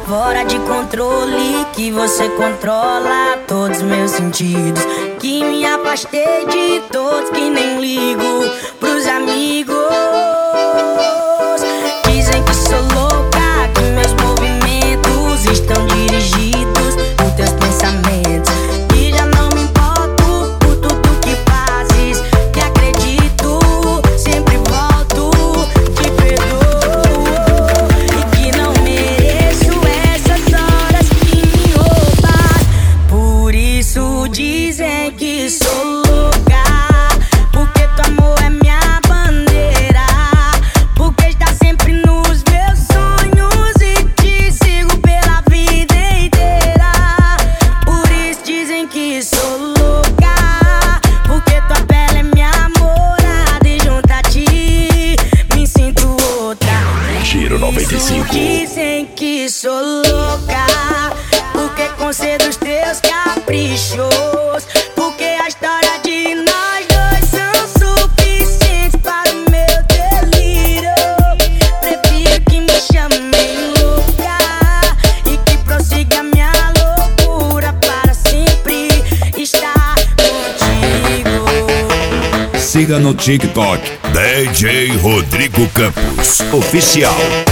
fora de controle, que você controla todos os meus sentidos. Que me afastei de todos, que nem ligo pros amigos. Dizem que sou louca, que meus movimentos estão dirigidos por teus pensamentos. E já não me importo por tudo que fazes, que acredito, sempre volto, te perdoo. E que não mereço essas horas que me roubas. Por isso dizem que sou louca, porque teu amor é minha bandeira, porque está sempre nos meus sonhos e te sigo pela vida inteira. Por isso dizem que sou louca, porque tua pele é minha morada e junto a ti me sinto outra. Giro 95. Dizem que sou louca, porque concedo os teus caprichos, porque a história de nós dois são suficientes para o meu delírio. Prefiro que me chamem louca e que prossiga minha loucura para sempre estar contigo. Siga no TikTok DJ Rodrigo Campos Oficial.